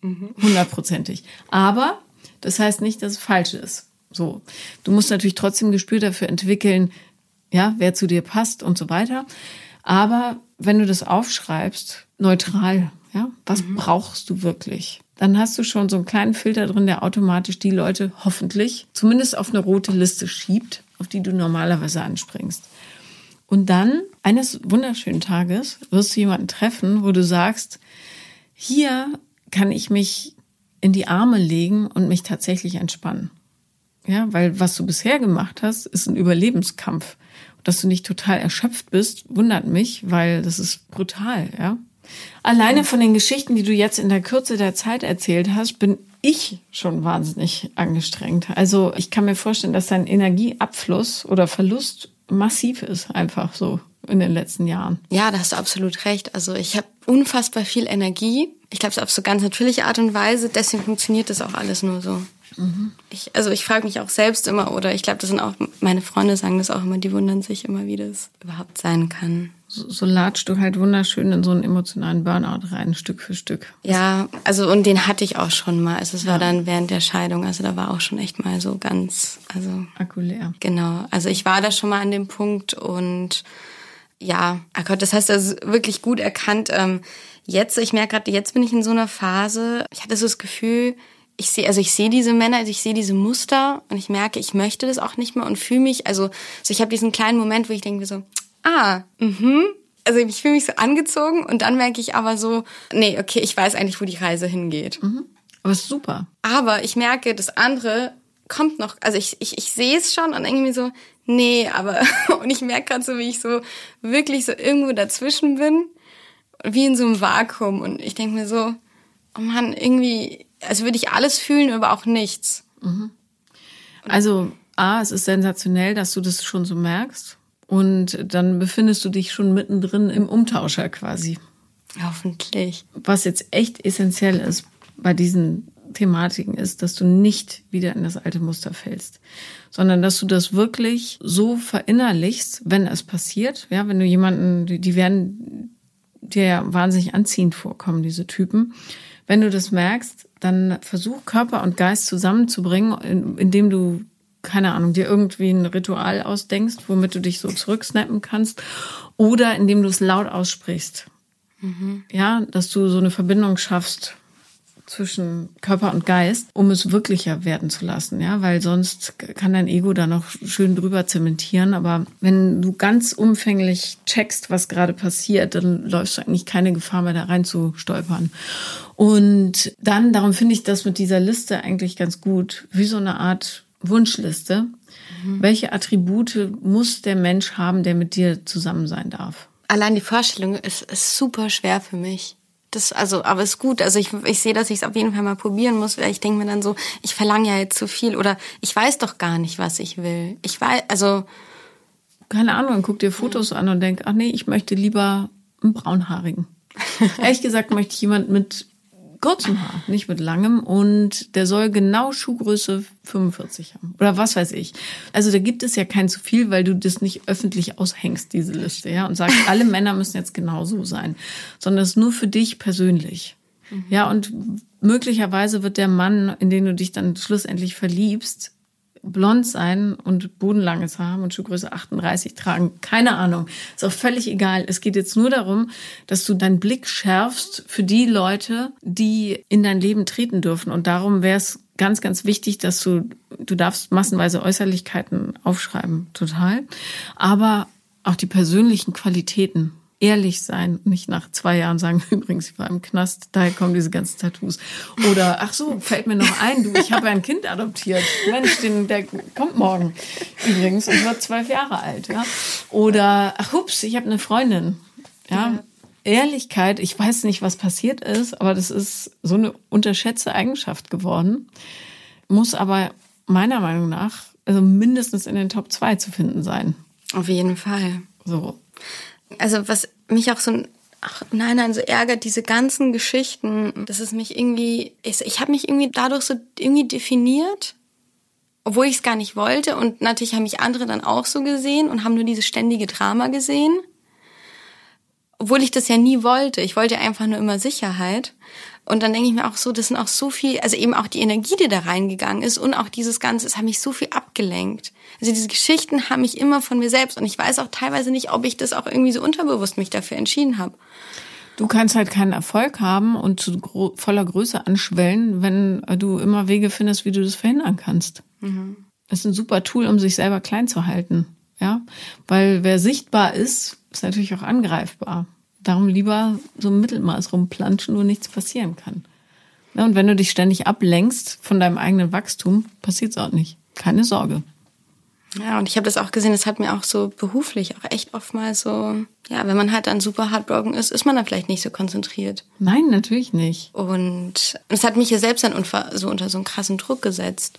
A: 100%. Aber das heißt nicht, dass es falsch ist. So. Du musst natürlich trotzdem Gespür dafür entwickeln, ja, wer zu dir passt und so weiter. Aber wenn du das aufschreibst, neutral, ja, was brauchst du wirklich? Dann hast du schon so einen kleinen Filter drin, der automatisch die Leute hoffentlich zumindest auf eine rote Liste schiebt, auf die du normalerweise anspringst. Und dann, eines wunderschönen Tages, wirst du jemanden treffen, wo du sagst, hier kann ich mich in die Arme legen und mich tatsächlich entspannen. Ja, weil was du bisher gemacht hast, ist ein Überlebenskampf. Dass du nicht total erschöpft bist, wundert mich, weil das ist brutal, ja. Alleine von den Geschichten, die du jetzt in der Kürze der Zeit erzählt hast, bin ich schon wahnsinnig angestrengt. Also ich kann mir vorstellen, dass dein Energieabfluss oder Verlust massiv ist, einfach so in den letzten Jahren.
B: Ja, da hast du absolut recht. Also ich habe unfassbar viel Energie Ich glaube, es ist auf so ganz natürliche Art und Weise. Deswegen funktioniert das auch alles nur so. Ich frage mich auch selbst immer, oder ich glaube, das sind auch, meine Freunde sagen das auch immer, die wundern sich immer, wie das überhaupt sein kann.
A: So latschst du halt wunderschön in so einen emotionalen Burnout rein, Stück für Stück.
B: Ja, also und den hatte ich auch schon mal. Also es war dann während der Scheidung, also da war auch schon echt mal so ganz, also
A: Akku leer.
B: Genau, also ich war da schon mal an dem Punkt und ja, oh Gott, das hast du also wirklich gut erkannt. Ich merke gerade, jetzt bin ich in so einer Phase, ich hatte so das Gefühl, ich sehe diese Männer, also ich sehe diese Muster und ich merke, ich möchte das auch nicht mehr und fühle mich, also ich habe diesen kleinen Moment, wo ich denke so, also ich fühle mich so angezogen und dann merke ich aber so, nee, okay, ich weiß eigentlich, wo die Reise hingeht.
A: Aber ist super.
B: Aber ich merke, das andere kommt noch, also ich sehe es schon und denke mir so, nee, aber, und ich merke gerade so, wie ich so wirklich so irgendwo dazwischen bin, wie in so einem Vakuum und ich denke mir so, oh Mann, irgendwie, also würde ich alles fühlen, aber auch nichts.
A: Also, es ist sensationell, dass du das schon so merkst. Und dann befindest du dich schon mittendrin im Umtauscher quasi.
B: Hoffentlich.
A: Was jetzt echt essentiell ist bei diesen Thematiken ist, dass du nicht wieder in das alte Muster fällst, sondern dass du das wirklich so verinnerlichst, wenn es passiert. Ja, wenn du jemanden, die werden dir ja wahnsinnig anziehend vorkommen, diese Typen. Wenn du das merkst, dann versuch Körper und Geist zusammenzubringen, indem du, keine Ahnung, dir irgendwie ein Ritual ausdenkst, womit du dich so zurücksnappen kannst, oder indem du es laut aussprichst. Ja, dass du so eine Verbindung schaffst zwischen Körper und Geist, um es wirklicher werden zu lassen, ja, weil sonst kann dein Ego da noch schön drüber zementieren, aber wenn du ganz umfänglich checkst, was gerade passiert, dann läufst du eigentlich keine Gefahr mehr, da rein zu stolpern. Und dann, darum finde ich das mit dieser Liste eigentlich ganz gut, wie so eine Art Wunschliste. Welche Attribute muss der Mensch haben, der mit dir zusammen sein darf?
B: Allein die Vorstellung ist super schwer für mich. Aber ist gut. Also ich sehe, dass ich es auf jeden Fall mal probieren muss, weil ich denke mir dann so, ich verlange ja jetzt zu viel oder ich weiß doch gar nicht, was ich will.
A: Keine Ahnung, guck dir Fotos an und denk, ach nee, ich möchte lieber einen braunhaarigen. Ehrlich gesagt möchte ich jemanden mit kurzem Haar, nicht mit langem, und der soll genau Schuhgröße 45 haben. Oder was weiß ich. Also da gibt es ja kein zu viel, weil du das nicht öffentlich aushängst, diese Liste, ja, und sagst, alle Männer müssen jetzt genau so sein. Sondern es ist nur für dich persönlich. Ja, und möglicherweise wird der Mann, in den du dich dann schlussendlich verliebst, blond sein und bodenlanges Haar und Schuhgröße 38 tragen. Keine Ahnung. Ist auch völlig egal. Es geht jetzt nur darum, dass du deinen Blick schärfst für die Leute, die in dein Leben treten dürfen. Und darum wäre es ganz, ganz wichtig, dass du darfst massenweise Äußerlichkeiten aufschreiben. Total. Aber auch die persönlichen Qualitäten. Ehrlich sein, nicht nach 2 Jahren sagen, übrigens, ich war im Knast, daher kommen diese ganzen Tattoos. Oder, ach so, fällt mir noch ein, ich habe ja ein Kind adoptiert. Mensch, der kommt morgen übrigens und wird 12 Jahre alt. Ja? Oder, ach hups, ich habe eine Freundin. Ja? Ehrlichkeit, ich weiß nicht, was passiert ist, aber das ist so eine unterschätzte Eigenschaft geworden. Muss aber meiner Meinung nach also mindestens in den Top 2 zu finden sein.
B: Auf jeden Fall.
A: So.
B: Also was mich auch so ärgert, diese ganzen Geschichten, dass es mich irgendwie, ich habe mich irgendwie dadurch so irgendwie definiert, obwohl ich es gar nicht wollte, und natürlich haben mich andere dann auch so gesehen und haben nur dieses ständige Drama gesehen, obwohl ich das ja nie wollte. Ich wollte einfach nur immer Sicherheit. Und dann denke ich mir auch so, das sind auch so viel, also eben auch die Energie, die da reingegangen ist und auch dieses Ganze, es hat mich so viel abgelenkt. Also diese Geschichten haben mich immer von mir selbst, und ich weiß auch teilweise nicht, ob ich das auch irgendwie so unterbewusst mich dafür entschieden habe.
A: Du kannst halt keinen Erfolg haben und zu voller Größe anschwellen, wenn du immer Wege findest, wie du das verhindern kannst. Das ist ein super Tool, um sich selber klein zu halten. Ja? Weil wer sichtbar ist natürlich auch angreifbar. Darum lieber so im Mittelmaß rumplanschen, wo nichts passieren kann. Ja, und wenn du dich ständig ablenkst von deinem eigenen Wachstum, passiert's auch nicht. Keine Sorge.
B: Ja, und ich habe das auch gesehen, das hat mir auch so beruflich auch echt oft mal so, ja, wenn man halt dann super heartbroken ist man da vielleicht nicht so konzentriert.
A: Nein, natürlich nicht.
B: Und es hat mich ja selbst dann unter so einen krassen Druck gesetzt.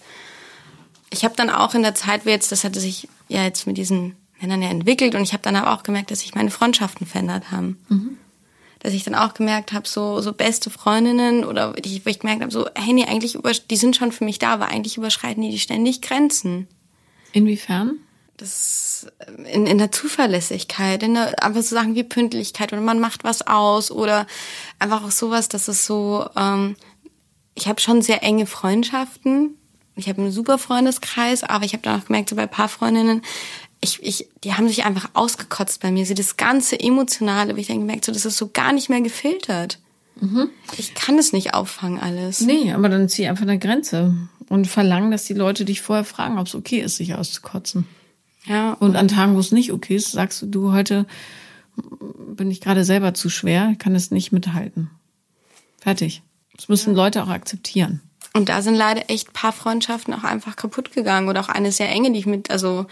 B: Ich habe dann auch in der Zeit, das hatte sich ja jetzt mit diesen Männern ja entwickelt, und ich habe dann aber auch gemerkt, dass sich meine Freundschaften verändert haben. dass ich dann auch gemerkt habe, so beste Freundinnen oder wo ich gemerkt habe, so, hey, nee, eigentlich die sind schon für mich da, aber eigentlich überschreiten die ständig Grenzen.
A: Inwiefern?
B: Das in der Zuverlässigkeit, einfach so Sachen wie Pünktlichkeit oder man macht was aus oder einfach auch sowas, dass es so, ich habe schon sehr enge Freundschaften, ich habe einen super Freundeskreis, aber ich habe dann auch gemerkt, so bei ein paar Freundinnen, die haben sich einfach ausgekotzt bei mir, so das ganze Emotionale, wo ich dann gemerkt, so das ist so gar nicht mehr gefiltert. Mhm. Ich kann es nicht auffangen alles.
A: Nee, aber dann zieh einfach eine Grenze und verlang, dass die Leute dich vorher fragen, ob es okay ist, sich auszukotzen.
B: Ja.
A: Und an Tagen, wo es nicht okay ist, sagst du, heute bin ich gerade selber zu schwer, ich kann es nicht mithalten. Fertig. Das müssen Leute auch akzeptieren.
B: Und da sind leider echt ein paar Freundschaften auch einfach kaputt gegangen oder auch eine sehr enge, die ich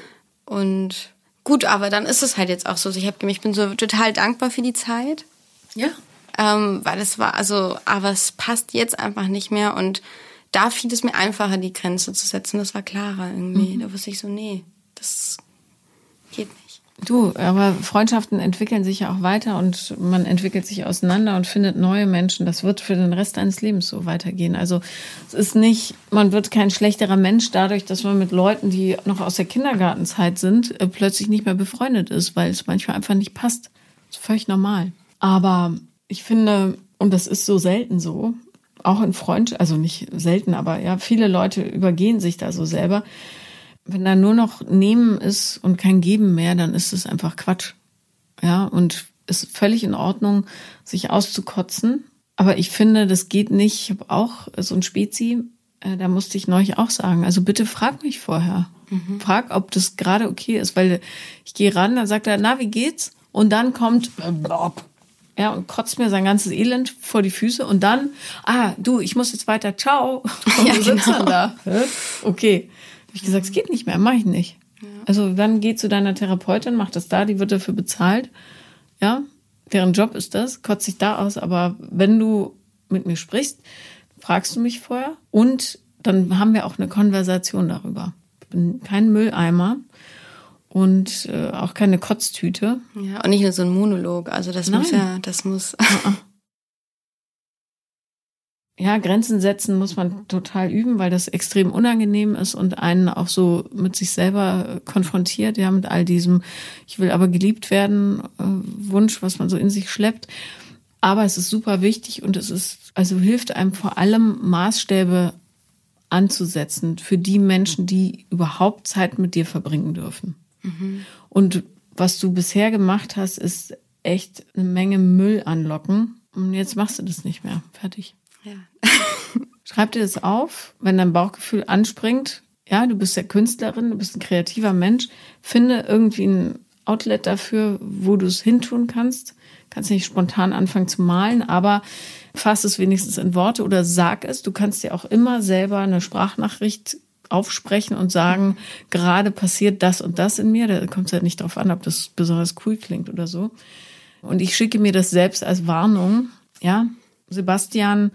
B: und gut, aber dann ist es halt jetzt auch so. Ich bin so total dankbar für die Zeit.
A: Ja.
B: Weil es war, aber es passt jetzt einfach nicht mehr und da fiel es mir einfacher, die Grenze zu setzen. Das war klarer irgendwie. Da wusste ich so, nee, das geht nicht.
A: Du, aber Freundschaften entwickeln sich ja auch weiter und man entwickelt sich auseinander und findet neue Menschen. Das wird für den Rest deines Lebens so weitergehen. Also es ist nicht, man wird kein schlechterer Mensch dadurch, dass man mit Leuten, die noch aus der Kindergartenzeit sind, plötzlich nicht mehr befreundet ist, weil es manchmal einfach nicht passt. Das ist völlig normal. Aber ich finde, und das ist so selten so, auch in Freundschaften, also nicht selten, aber ja, viele Leute übergehen sich da so selber. Wenn da nur noch Nehmen ist und kein Geben mehr, dann ist es einfach Quatsch. Ja, und es ist völlig in Ordnung, sich auszukotzen. Aber ich finde, das geht nicht. Ich habe auch so ein Spezi, da musste ich neulich auch sagen, also bitte frag mich vorher. Frag, ob das gerade okay ist, weil ich gehe ran, dann sagt er, na, wie geht's? Und dann kommt, ja, und kotzt mir sein ganzes Elend vor die Füße und dann, du, ich muss jetzt weiter, ciao. Und
B: ja,
A: du sitzt dann da. Okay. Habe ich gesagt, es geht nicht mehr, mache ich nicht. Ja. Also dann geh zu deiner Therapeutin, mach das da, die wird dafür bezahlt. Ja, deren Job ist das, kotzt sich da aus. Aber wenn du mit mir sprichst, fragst du mich vorher und dann haben wir auch eine Konversation darüber. Ich bin kein Mülleimer und auch keine Kotztüte.
B: Ja, und nicht nur so ein Monolog. Also das muss.
A: Ja, Grenzen setzen muss man total üben, weil das extrem unangenehm ist und einen auch so mit sich selber konfrontiert, ja, mit all diesem, ich will aber geliebt werden, Wunsch, was man so in sich schleppt. Aber es ist super wichtig und hilft einem vor allem Maßstäbe anzusetzen für die Menschen, die überhaupt Zeit mit dir verbringen dürfen. Mhm. Und was du bisher gemacht hast, ist echt eine Menge Müll anlocken und jetzt machst du das nicht mehr. Fertig.
B: Ja.
A: Schreib dir das auf, wenn dein Bauchgefühl anspringt. Ja, du bist ja Künstlerin, du bist ein kreativer Mensch. Finde irgendwie ein Outlet dafür, wo du es hintun kannst. Kannst nicht spontan anfangen zu malen, aber fass es wenigstens in Worte oder sag es. Du kannst dir auch immer selber eine Sprachnachricht aufsprechen und sagen, gerade passiert das und das in mir. Da kommt es halt nicht drauf an, ob das besonders cool klingt oder so. Und ich schicke mir das selbst als Warnung. Ja, Sebastian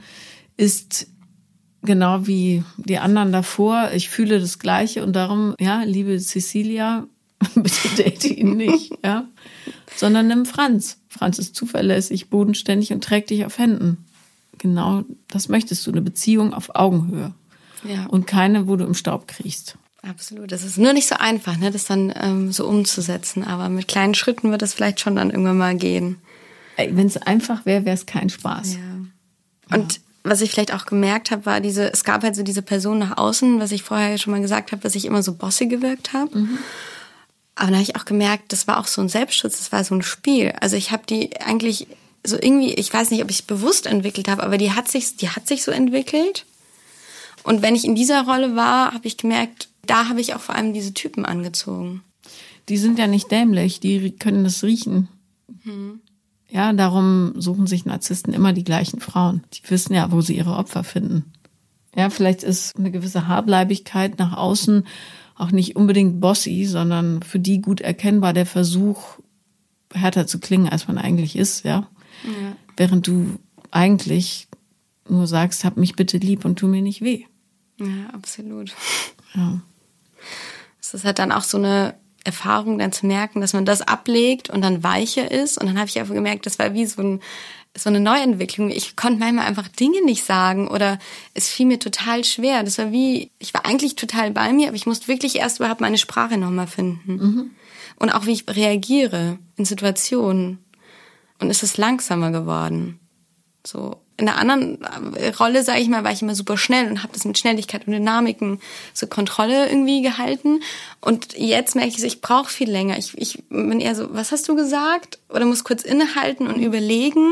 A: ist genau wie die anderen davor. Ich fühle das Gleiche und darum, ja, liebe Cecilia, bitte date ihn nicht, ja, sondern nimm Franz. Franz ist zuverlässig, bodenständig und trägt dich auf Händen. Genau, das möchtest du, eine Beziehung auf Augenhöhe. Ja. Und keine, wo du im Staub kriechst.
B: Absolut. Das ist nur nicht so einfach, ne, das dann so umzusetzen. Aber mit kleinen Schritten wird das vielleicht schon dann irgendwann mal gehen.
A: Wenn es einfach wäre, wäre es kein Spaß.
B: Ja. Und was ich vielleicht auch gemerkt habe, war es gab halt so diese Person nach außen, was ich vorher schon mal gesagt habe, dass ich immer so bossy gewirkt habe. Mhm. Aber dann habe ich auch gemerkt, das war auch so ein Selbstschutz, das war so ein Spiel. Also ich habe die eigentlich so irgendwie, ich weiß nicht, ob ich es bewusst entwickelt habe, aber die hat sich so entwickelt. Und wenn ich in dieser Rolle war, habe ich gemerkt, da habe ich auch vor allem diese Typen angezogen.
A: Die sind ja nicht dämlich, die können das riechen. Mhm. Ja, darum suchen sich Narzissten immer die gleichen Frauen. Die wissen ja, wo sie ihre Opfer finden. Ja, vielleicht ist eine gewisse Haarbleibigkeit nach außen auch nicht unbedingt bossy, sondern für die gut erkennbar der Versuch, härter zu klingen, als man eigentlich ist, ja. Während du eigentlich nur sagst, hab mich bitte lieb und tu mir nicht weh.
B: Ja, absolut.
A: Ja.
B: Es ist halt dann auch so eine Erfahrung dann zu merken, dass man das ablegt und dann weicher ist. Und dann habe ich einfach gemerkt, das war wie so eine Neuentwicklung. Ich konnte manchmal einfach Dinge nicht sagen oder es fiel mir total schwer. Das war ich war eigentlich total bei mir, aber ich musste wirklich erst überhaupt meine Sprache nochmal finden. Mhm. Und auch wie ich reagiere in Situationen. Und es ist langsamer geworden. So. In einer anderen Rolle, sage ich mal, war ich immer super schnell und habe das mit Schnelligkeit und Dynamiken so Kontrolle irgendwie gehalten. Und jetzt merke ich brauche viel länger. Ich bin eher so, was hast du gesagt? Oder muss kurz innehalten und überlegen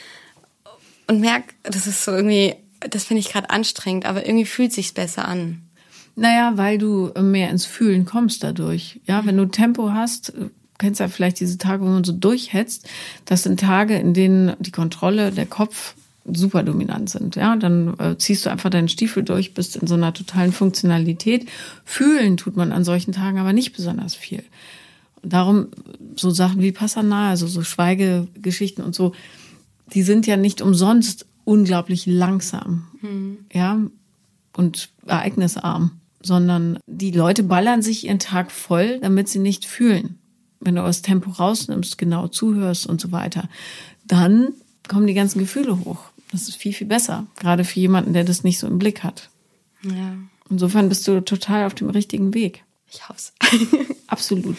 B: und merke, das ist so irgendwie, das finde ich gerade anstrengend, aber irgendwie fühlt es sich besser an.
A: Naja, weil du mehr ins Fühlen kommst dadurch. Ja, wenn du Tempo hast, kennst ja vielleicht diese Tage, wo man so durchhetzt. Das sind Tage, in denen die Kontrolle, der Kopf super dominant sind. Ja, dann ziehst du einfach deinen Stiefel durch, bist in so einer totalen Funktionalität. Fühlen tut man an solchen Tagen aber nicht besonders viel. Und darum so Sachen wie Vipassana, also so Schweigegeschichten und so, die sind ja nicht umsonst unglaublich langsam, ja, und ereignisarm, sondern die Leute ballern sich ihren Tag voll, damit sie nicht fühlen. Wenn du das Tempo rausnimmst, genau zuhörst und so weiter, dann kommen die ganzen Gefühle hoch. Das ist viel, viel besser. Gerade für jemanden, der das nicht so im Blick hat.
B: Ja.
A: Insofern bist du total auf dem richtigen Weg.
B: Ich hoffe es.
A: Absolut.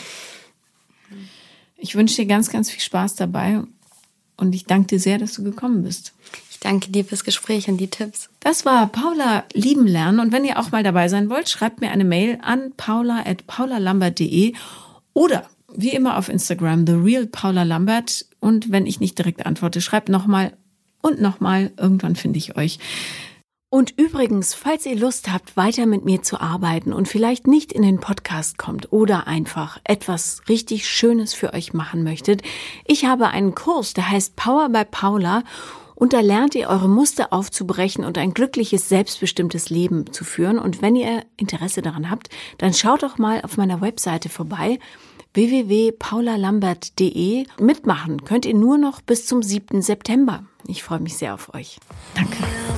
A: Ich wünsche dir ganz, ganz viel Spaß dabei. Und ich danke dir sehr, dass du gekommen bist.
B: Ich danke dir fürs Gespräch und die Tipps.
A: Das war Paula lieben lernen. Und wenn ihr auch mal dabei sein wollt, schreibt mir eine Mail an paula@paulalambert.de oder wie immer auf Instagram, @TheRealPaulaLambert. Und wenn ich nicht direkt antworte, schreibt nochmal und nochmal. Irgendwann finde ich euch. Und übrigens, falls ihr Lust habt, weiter mit mir zu arbeiten und vielleicht nicht in den Podcast kommt oder einfach etwas richtig Schönes für euch machen möchtet, ich habe einen Kurs, der heißt Power by Paula. Und da lernt ihr, eure Muster aufzubrechen und ein glückliches, selbstbestimmtes Leben zu führen. Und wenn ihr Interesse daran habt, dann schaut doch mal auf meiner Webseite vorbei, www.paulalambert.de. Mitmachen könnt ihr nur noch bis zum 7. September. Ich freue mich sehr auf euch. Danke.